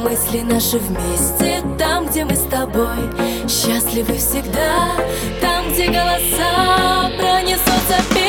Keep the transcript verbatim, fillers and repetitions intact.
мысли наши вместе, там, где мы с тобой счастливы всегда, там, где голоса пронесутся.